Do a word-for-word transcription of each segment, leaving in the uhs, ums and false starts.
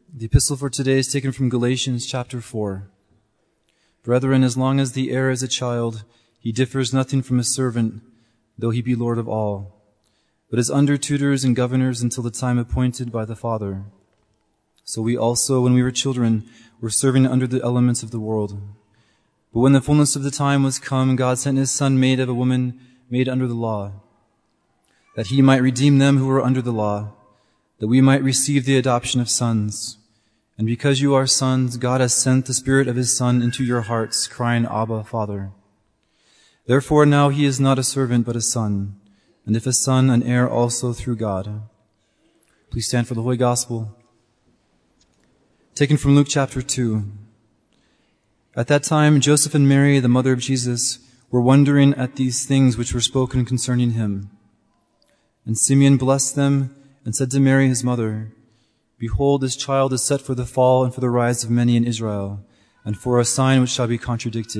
The epistle for today is taken from Galatians chapter four. Brethren, as long as the heir is a child, he differs nothing from a servant, though he be Lord of all, but is under tutors and governors until the time appointed by the Father. So we also, when we were children, were serving under the elements of the world. But when the fullness of the time was come, God sent his Son, made of a woman, made under the law, that he might redeem them who were under the law, that we might receive the adoption of sons. And because you are sons, God has sent the Spirit of his Son into your hearts, crying, Abba, Father. Therefore now he is not a servant, but a son, and if a son, an heir also through God. Please stand for the Holy Gospel. Taken from Luke chapter two. At that time, Joseph and Mary, the mother of Jesus, were wondering at these things which were spoken concerning him. And Simeon blessed them and said to Mary his mother, Behold, this child is set for the fall and for the rise of many in Israel, and for a sign which shall be contradicted.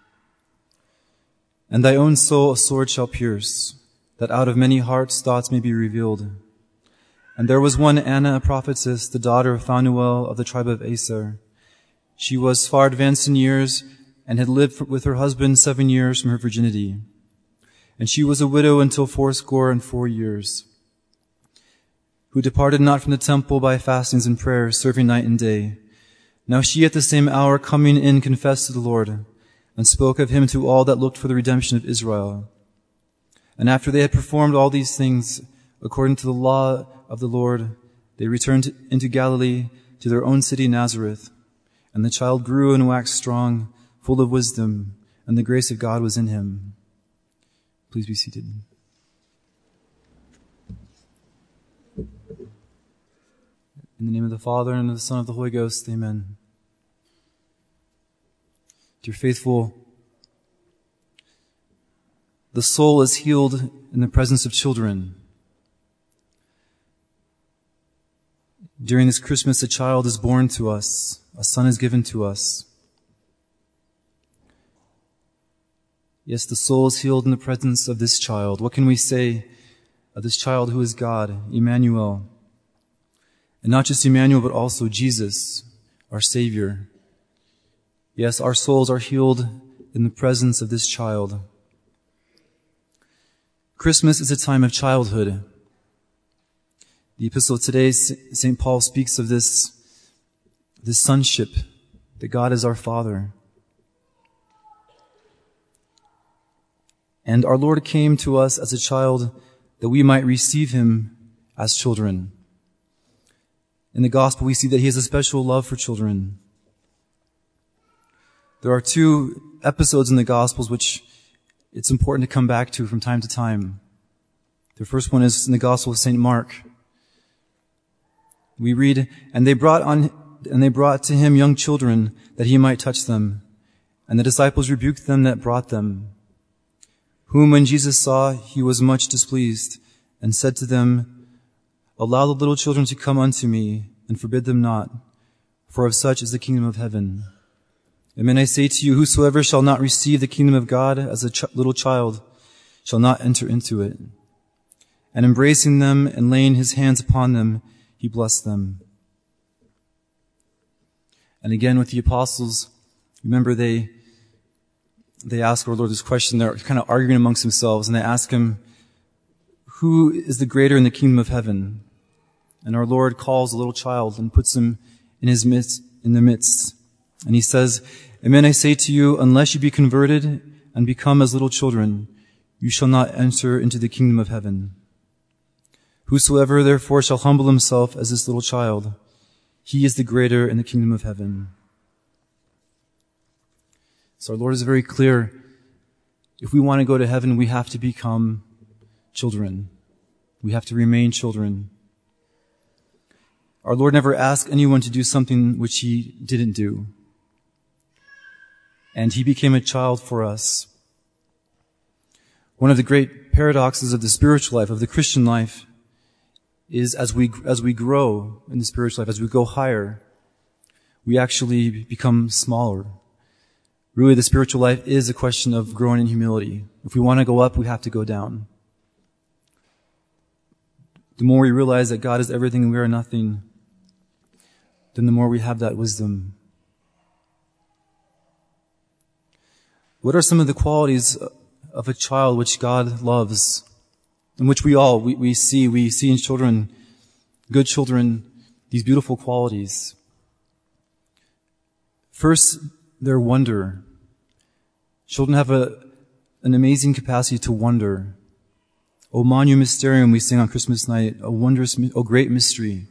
And thy own soul a sword shall pierce, that out of many hearts thoughts may be revealed. And there was one Anna, a prophetess, the daughter of Phanuel of the tribe of Aser. She was far advanced in years, and had lived with her husband seven years from her virginity. And she was a widow until fourscore and four years, who departed not from the temple by fastings and prayers, serving night and day. Now she at the same hour coming in confessed to the Lord, and spoke of him to all that looked for the redemption of Israel. And after they had performed all these things, according to the law of the Lord, they returned into Galilee to their own city Nazareth. And the child grew and waxed strong, full of wisdom, and the grace of God was in him. Please be seated. In the name of the Father, and of the Son, and of the Holy Ghost, amen. Dear faithful, the soul is healed in the presence of children. During this Christmas, a child is born to us, a son is given to us. Yes, the soul is healed in the presence of this child. What can we say of this child who is God, Emmanuel? And not just Emmanuel, but also Jesus, our Savior. Yes, our souls are healed in the presence of this child. Christmas is a time of childhood. The epistle today, Saint Paul speaks of this, this sonship, that God is our Father. And our Lord came to us as a child that we might receive him as children. In the gospel, we see that he has a special love for children. There are two episodes in the gospels which it's important to come back to from time to time. The first one is in the gospel of Saint Mark. We read, and they brought on, and they brought to him young children that he might touch them. And the disciples rebuked them that brought them. Whom when Jesus saw, he was much displeased, and said to them, Allow the little children to come unto me, and forbid them not, for of such is the kingdom of heaven. Amen, I say to you, whosoever shall not receive the kingdom of God as a ch- little child shall not enter into it. And embracing them and laying his hands upon them, he blessed them. And again with the apostles, remember they they ask our Lord this question. They're kind of arguing amongst themselves, and they ask him, who is the greater in the kingdom of heaven? And our Lord calls a little child and puts him in his midst, in the midst. And he says, Amen, I say to you, unless you be converted and become as little children, you shall not enter into the kingdom of heaven. Whosoever therefore shall humble himself as this little child, he is the greater in the kingdom of heaven. So our Lord is very clear. If we want to go to heaven, we have to become children. We have to remain children. Our Lord never asked anyone to do something which he didn't do. And he became a child for us. One of the great paradoxes of the spiritual life, of the Christian life, is as we, as we grow in the spiritual life, as we go higher, we actually become smaller. Really, the spiritual life is a question of growing in humility. If we want to go up, we have to go down. The more we realize that God is everything and we are nothing, then the more we have that wisdom. What are some of the qualities of a child which God loves, and which we all, we, we see, we see in children, good children, these beautiful qualities? First, their wonder. Children have a, an amazing capacity to wonder. O Magnum Mysterium, we sing on Christmas night, a wondrous, a great mystery.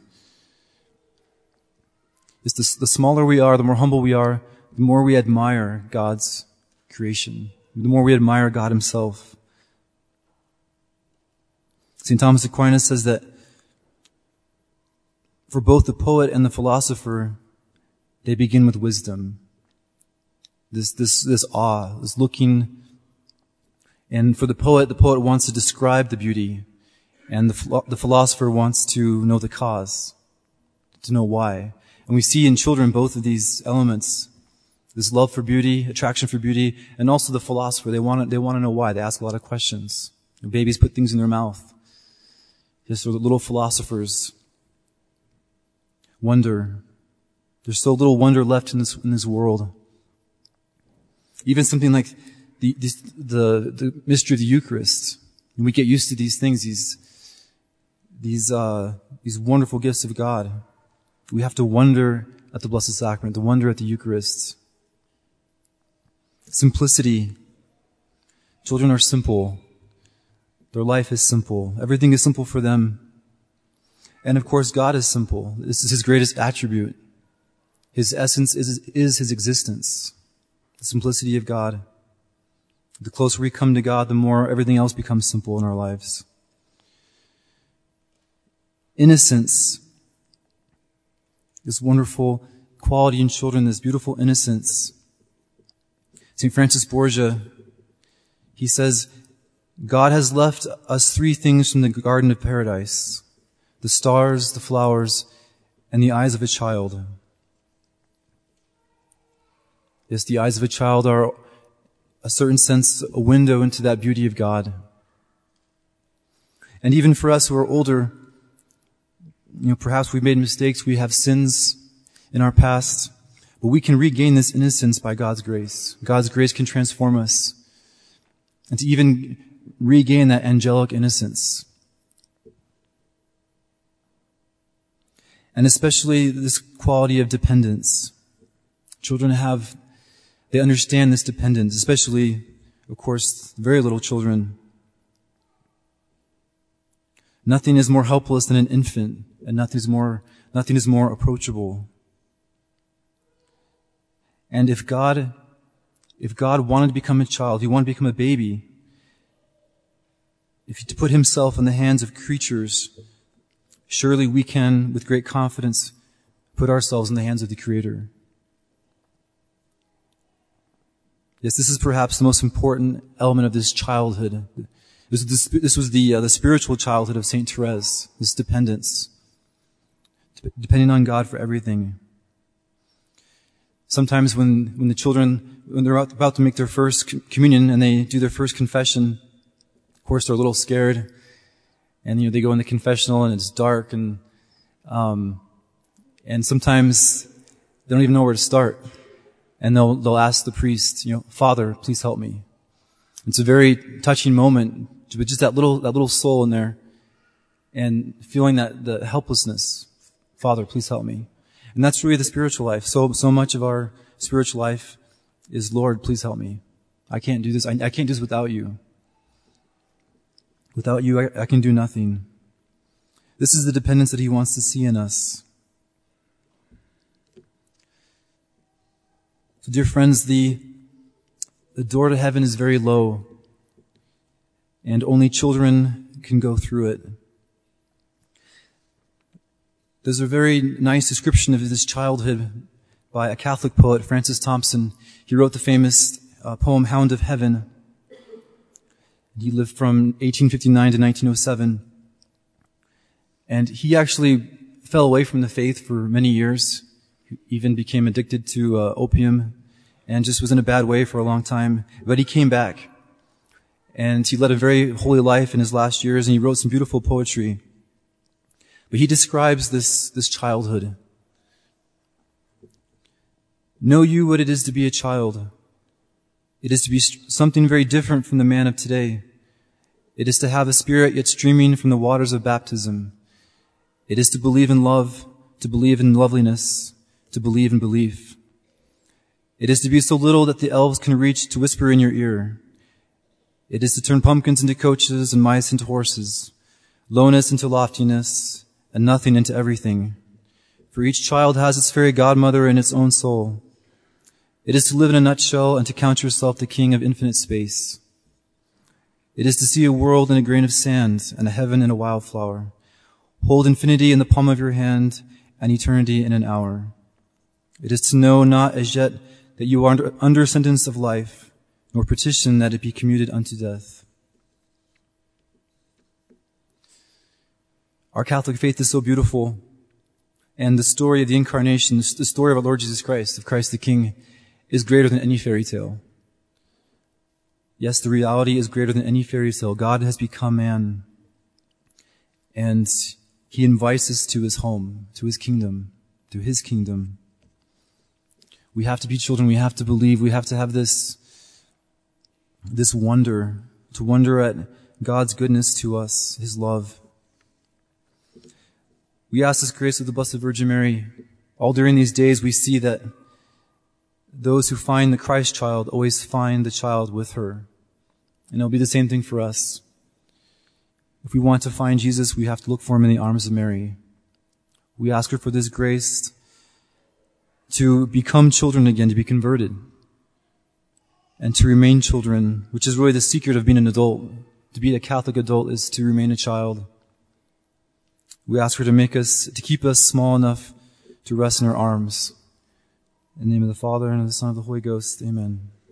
It's the, the smaller we are, the more humble we are, the more we admire God's creation, the more we admire God himself. Saint Thomas Aquinas says that for both the poet and the philosopher, they begin with wisdom. This, this, this awe, this looking. And for the poet, the poet wants to describe the beauty, and the, the philosopher wants to know the cause, to know why. And we see in children both of these elements, this love for beauty, attraction for beauty, and also the philosopher. They want to, they want to know why. They ask a lot of questions. Babies put things in their mouth. Just little philosophers wonder. There's so little wonder left in this in this world. Even something like the this, the the mystery of the Eucharist. When we get used to these things, these these uh, these wonderful gifts of God, we have to wonder at the Blessed Sacrament, to wonder at the Eucharist. Simplicity. Children are simple. Their life is simple. Everything is simple for them. And of course, God is simple. This is his greatest attribute. His essence is, is his existence. The simplicity of God. The closer we come to God, the more everything else becomes simple in our lives. Innocence. This wonderful quality in children, this beautiful innocence. Saint Francis Borgia, he says, God has left us three things from the Garden of Paradise: the stars, the flowers, and the eyes of a child. Yes, the eyes of a child are, a certain sense, a window into that beauty of God. And even for us who are older, you know, perhaps we've made mistakes, we have sins in our past, but we can regain this innocence by God's grace. God's grace can transform us, and to even regain that angelic innocence. And especially this quality of dependence. Children have, they understand this dependence, especially, of course, very little children. Nothing is more helpless than an infant, and nothing is more, nothing is more approachable. And if God, if God wanted to become a child, he wanted to become a baby, if he to put himself in the hands of creatures, surely we can, with great confidence, put ourselves in the hands of the Creator. Yes, this is perhaps the most important element of this childhood. This was the, this was the, uh, the spiritual childhood of Saint Therese, this dependence, depending on God for everything. Sometimes when, when the children, when they're about to make their first communion and they do their first confession, of course they're a little scared, and you know they go in the confessional and it's dark, and um, and sometimes they don't even know where to start, and they'll they'll ask the priest, you know, Father, please help me. It's a very touching moment, but just that little that little soul in there, and feeling that the helplessness. Father, please help me. And that's really the spiritual life. So so much of our spiritual life is, Lord, please help me. I can't do this. I, I can't do this without you. Without you, I, I can do nothing. This is the dependence that he wants to see in us. So, dear friends, the, the door to heaven is very low, and only children can go through it. There's a very nice description of this childhood by a Catholic poet, Francis Thompson. He wrote the famous uh, poem, Hound of Heaven. He lived from eighteen fifty-nine to nineteen oh seven. And he actually fell away from the faith for many years. He even became addicted to uh, opium and just was in a bad way for a long time. But he came back. And he led a very holy life in his last years, and he wrote some beautiful poetry. But he describes this, this childhood. Know you what it is to be a child. It is to be something very different from the man of today. It is to have a spirit yet streaming from the waters of baptism. It is to believe in love, to believe in loveliness, to believe in belief. It is to be so little that the elves can reach to whisper in your ear. It is to turn pumpkins into coaches and mice into horses, lowness into loftiness, and nothing into everything. For each child has its fairy godmother in its own soul. It is to live in a nutshell and to count yourself the king of infinite space. It is to see a world in a grain of sand and a heaven in a wildflower. Hold infinity in the palm of your hand and eternity in an hour. It is to know not as yet that you are under, under sentence of life, nor petition that it be commuted unto death. Our Catholic faith is so beautiful, and the story of the Incarnation, the story of our Lord Jesus Christ, of Christ the King, is greater than any fairy tale. Yes, the reality is greater than any fairy tale. God has become man, and He invites us to His home, to His kingdom, to His kingdom. We have to be children. We have to believe. We have to have this, this wonder, to wonder at God's goodness to us, His love. We ask this grace of the Blessed Virgin Mary. All during these days, we see that those who find the Christ child always find the child with her. And it'll be the same thing for us. If we want to find Jesus, we have to look for Him in the arms of Mary. We ask her for this grace to become children again, to be converted, and to remain children, which is really the secret of being an adult. To be a Catholic adult is to remain a child. We ask her to make us, to keep us small enough to rest in her arms. In the name of the Father, and of the Son, and of the Holy Ghost, amen.